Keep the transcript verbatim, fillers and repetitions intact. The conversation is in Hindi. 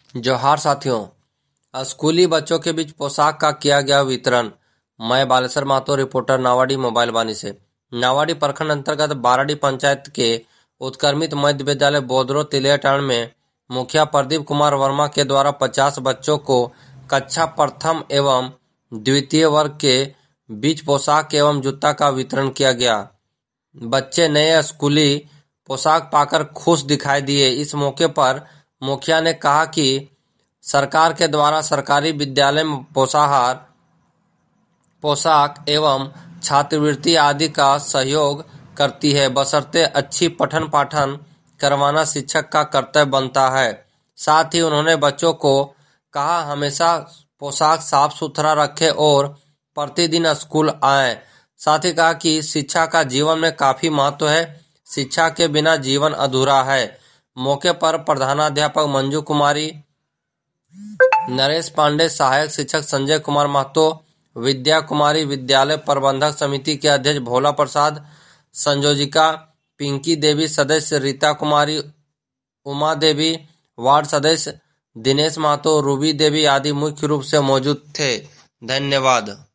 जोहार साथियों, स्कूली बच्चों के बीच पोशाक का किया गया वितरण। मैं बालेश्वर महतो, रिपोर्टर, नावाडी मोबाइल वानी से। नावाडी प्रखंड अंतर्गत बाराडी पंचायत के उत्क्रमित मध्य विद्यालय बोदरो तिलियाटांड में मुखिया प्रदीप कुमार वर्मा के द्वारा पचास बच्चों को कक्षा प्रथम एवं द्वितीय वर्ग के बीच पोशाक एवं जूता का वितरण किया गया। बच्चे नए स्कूली पोशाक पाकर खुश दिखाई दिए। इस मौके पर मुखिया ने कहा कि सरकार के द्वारा सरकारी विद्यालय में पोषाहार, पोशाक एवं छात्रवृत्ति आदि का सहयोग करती है, बशर्ते अच्छी पठन पाठन करवाना शिक्षक का कर्तव्य बनता है। साथ ही उन्होंने बच्चों को कहा हमेशा पोशाक साफ सुथरा रखें और प्रतिदिन स्कूल आएं। साथ ही कहा कि शिक्षा का जीवन में काफी महत्व है, शिक्षा के बिना जीवन अधूरा है। मौके पर प्रधानाध्यापक मंजू कुमारी, नरेश पांडे, सहायक शिक्षक संजय कुमार महतो, विद्या कुमारी, विद्यालय प्रबंधक समिति के अध्यक्ष भोला प्रसाद, संयोजिका पिंकी देवी, सदस्य रीता कुमारी, उमा देवी, वार्ड सदस्य दिनेश महतो, रूबी देवी आदि मुख्य रूप से मौजूद थे। धन्यवाद।